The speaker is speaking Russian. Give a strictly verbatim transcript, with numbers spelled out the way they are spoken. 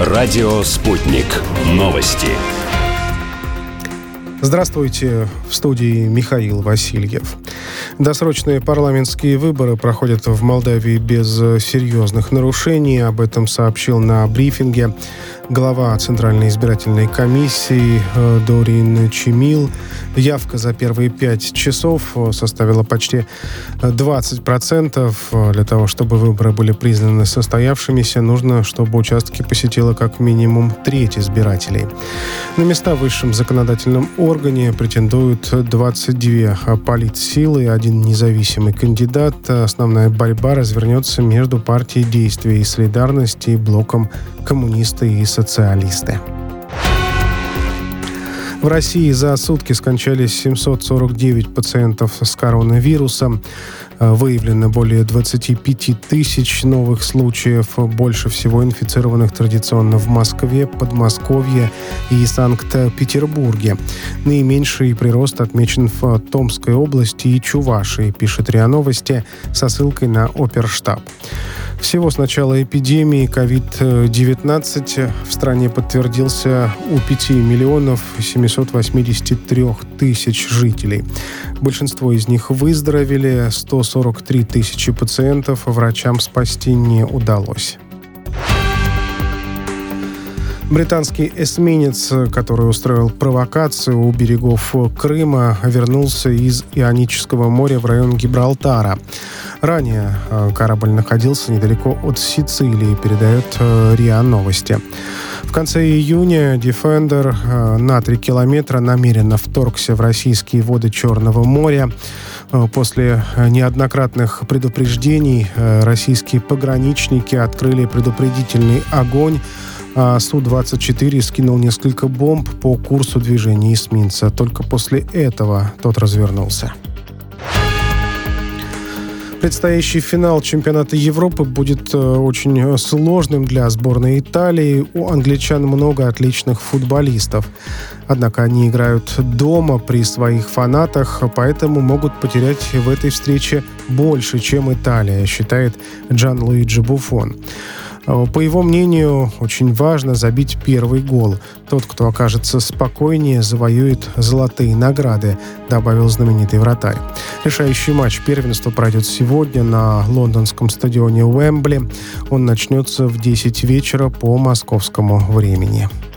Радио «Спутник». Новости. Здравствуйте, в студии Михаил Васильев. Досрочные парламентские выборы проходят в Молдавии без серьезных нарушений. Об этом сообщил на брифинге глава Центральной избирательной комиссии Дорин Чимил. Явка за первые пять часов составила почти двадцать процентов. Для того, чтобы выборы были признаны состоявшимися, нужно, чтобы участки посетило как минимум треть избирателей. На места в высшем законодательном органе претендуют двадцать две политсилы и один независимый кандидат. Основная борьба развернется между партией Действия и солидарности и блоком Коммунисты и социалисты. В России за сутки скончались семьсот сорок девять пациентов с коронавирусом. Выявлено более двадцать пять тысяч новых случаев. Больше всего инфицированных традиционно в Москве, Подмосковье и Санкт-Петербурге. Наименьший прирост отмечен в Томской области и Чувашии, пишет РИА Новости со ссылкой на Оперштаб. Всего с начала эпидемии ковид девятнадцать в стране подтвердился у пяти миллионов семисот восьмидесяти трёх тысяч жителей. Большинство из них выздоровели, сто сорок три тысячи пациентов врачам спасти не удалось. Британский эсминец, который устроил провокацию у берегов Крыма, вернулся из Ионического моря в район Гибралтара. Ранее корабль находился недалеко от Сицилии, передает РИА Новости. В конце июня Defender на три километра намеренно вторгся в российские воды Черного моря. После неоднократных предупреждений российские пограничники открыли предупредительный огонь, а Су двадцать четыре скинул несколько бомб по курсу движения эсминца. Только после этого тот развернулся. Предстоящий финал чемпионата Европы будет очень сложным для сборной Италии. У англичан много отличных футболистов. Однако они играют дома при своих фанатах, поэтому могут потерять в этой встрече больше, чем Италия, считает Джанлуиджи Буффон. По его мнению, очень важно забить первый гол. Тот, кто окажется спокойнее, завоюет золотые награды, добавил знаменитый вратарь. Решающий матч первенства пройдет сегодня на лондонском стадионе Уэмбли. Он начнется в десять вечера по московскому времени.